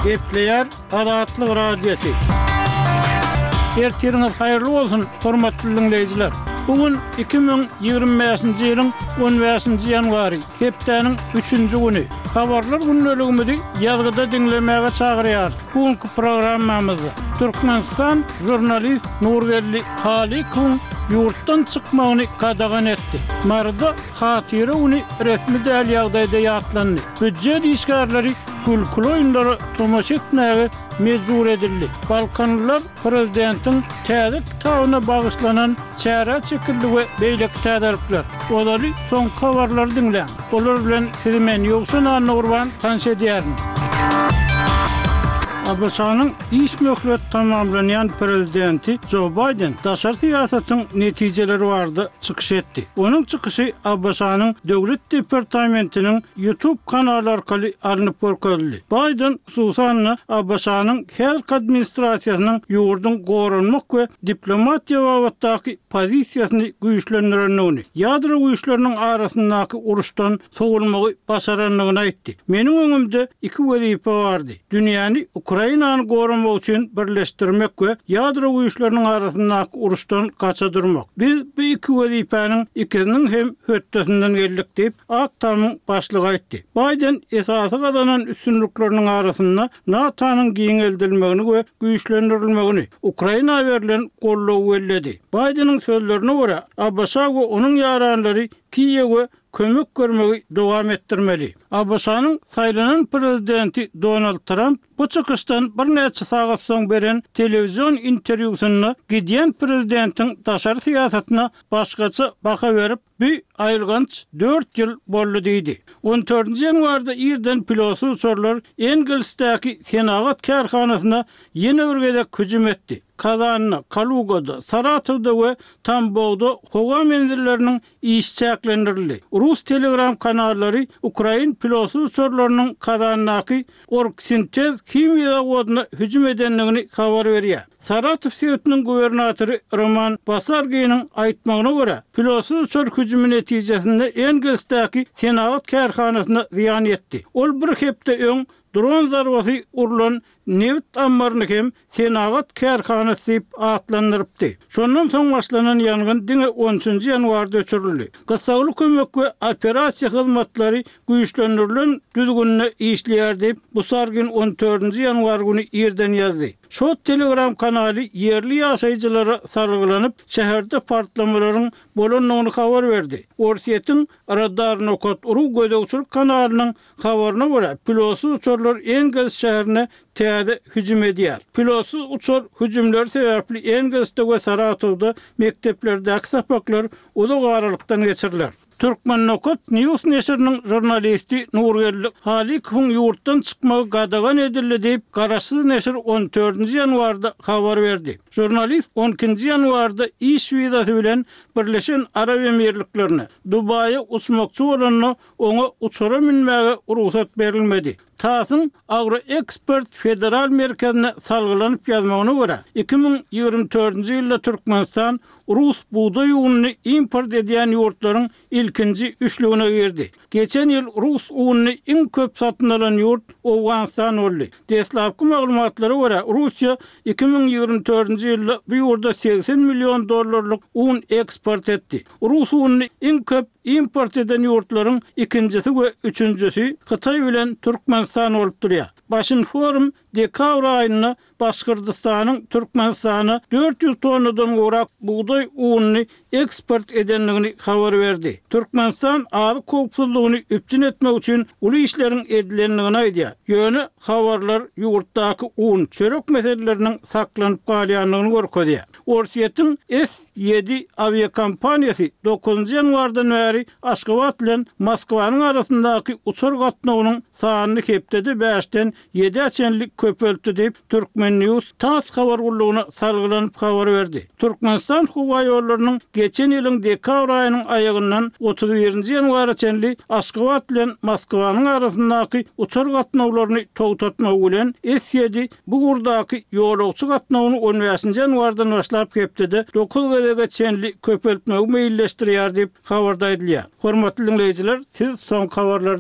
Epleyer Adatlyk radiosu. Ertiriniz hayırlı olsun, hormatly dinleyijiler. Bugün 2025-nji ýylyň 15-nji ýanwary, hepdeniň 3-nji güni. Habarlar günneligimizi ýazgyda dinlemäge çagyrýar. Bugünkü programmamyzda Türkmenistan jurnalist Nurgelli Halikow yurtdan çykmagyny kadagan etdi. Marda hatyra uny resmi däl ýagdaýda ýatlandy. Büdjet işgärleri kulkul oýunlary tomaşa etmäge mejbur edildi. Balkanlylar prezidentiň täze kitabyna bagyşlanan çäre çekildi we beýle täderlikler. Olary soň habarlary dinleň. Olar bilen filmen ýokşan Nurban tanış edýärin. Abasanyň iş möhlet tamamlanýan prezidenti Joe Biden daşary siýasatyň netijeleri barada çykyş etdi. Onuň çykyşy Abasanyň döwlet departamentiniň YouTube kanaly arkaly alınıp görkezildi. Biden hususan Abasanyň halk administrasiýasynyň ýurdun gorunmak we diplomatiýa wagtyndaky pozisiýasyny güýçlendirýäni, ýadro güýçleriniň arasyndaky uruşdan sowulmagy başaranlygyny aýtdy. Meniň öňümde iki wezipe bardy. Dünýäni Ukrainany gorumak üçin birleşdirmek we ýadro güýçleriniň arasyndaky uruşdan gaçadyrmak. Biz bu iki wezipeniň ikisiniň hem hötdesinden geldik diýip Aktamyň başlygy aýtdy. Biden esasy gazanan üstünlükleriniň arasynda NATO'nyň giňeldilmegini we güýçlendirilmegini, Ukraina berilen gollawy belledi. Bidenin sözlerine göre Abbasa we onuň ýaranlary Kiýewe kömek görmegi dowam etdirmeli. Abbasanyň saýlanan prezidenti Donald Trump bu çykyşdan bir näçe sagat soň beren telewizion interwýusyny gidýän prezidentiň daşary siýasatyna başgaça baka berip, bu aýrganç 4 ýyl boldy diýdi. 14-nji ýanwarda ýerden pilotsy uçurlar Engelsdäki Senagat karhanasyna ýene bir gezek hüjüm etdi. Kazanna, Kalugada, Saratowda we Tambowda howa menzilleriniň iş çäklendirildi. Rus telegram kanallary Ukrain pilotsy uçurlarynyň Kazannaky orgsintez kimia zawodyna hüjüm edenligini habar berýär. Saratow şehriniň gubernatory Roman Basargynyň aýtmagyna görä, pilotsy uçur hüjümi netijesinde Engelsdäki Senagat karhanasyna ziýan etdi. Ol bir hepde öň dron zarbasy urulan neft ambaryny hem Senagat karhanasy diýip atlandyrypdy. Şondan soň başlanan ýangyn diňe 10-njy ýanwarda öçürildi. Gysgaly kömek we operasiýa hyzmatlary güýçlendirilen düzgünne işleýär diýip Basargyn 14-nji ýanwar güni ýerden ýazdy. Şo telegram kanaly yerli ýaşaýjylara sargylanyp şäherde partlamalaryň bolanlygyny habar berdi. Orsiýetiň radarny kod uruw gödөгçülük kanalynyň habaryna görä, pilotsy uçurlar Engels şäherine täze hüjüm edýär. Pilotsy uçur hüjümler sebäpli Engelsde we Saratowda mekteplerdäki sapaklar uzak aralykdan geçiriler. Türkmennokot News neşriniň jurnalisti Nurgelli Halikow ýurtdan çykmagy gadagan edildi diýip Garaşsyz neşr 14-nji ýanwarda habar berdi. Jurnalist 12-nji ýanwarda iş wizasy bilen Birleşen Arab Emirliklerine Dubaýa uçmakçy bolanyny oňa uçura minmäge ruhsat berilmedi. TASS'ın Agroexpert Federal Merkezine salgylanyp ýazmagyna görä, 2024-nji ýylda Türkmenistan Rus buğday ununy import edýän ýurtlaryň ilkinji üçlügine girdi. Geçen ýyl Rus ununy iň köp satyn alan ýurt Awganistan boldy. Deslapky maglumatlara görä, Russiýa 2024-nji ýylda bu ýurda 80 milyon dollarlyk un eksport etdi. Rus ununy iň köp import eden ýurtlaryň ikincisi we üçüncüsi Hytaý bilen Türkmenistan bolup durýar. Başyn forum dekabr aýyna Başkyrgystanyň Türkmenistana 400 tonnadan gorak buğday ununy eksport edenligini habar berdi. Türkmenistan azy kopsuzlygyny üpçün etmek üçin uly işleriň edilenligini aýdýar. Ýöne habarlar ýurtdaky un çörek meseleläriniň saklanyp galýanlygyny görkezýär. Orsiýetiň S7 aviakompaniýasy 9-njy ýanwardan bäri Aşgabat bilen Moskwanyň arasyndaky uçur gatnawynyň sanyny hepdede 5-den 7 çenlik köpeltdi diýip Türkmen News TASS habar gurulugyna salgylanyp habar berdi. Türkmenistan howa ýollarynyň geçen ýylyň dekabr aýynyň aýagyndan 31-nji ýanwara çenli Aşgabat bilen Moskwanyň arasyndaky uçur gatnawlaryny togtatmak bilen S7 bu gurdaky ýolagçy gatnawyny 15-nji ýanwardan başlap hepdede 9 gezege çenli köpeltmek meýilleşdirýär diýip habarda edilýär. Hormatly dinleýijiler, siz soň habarlar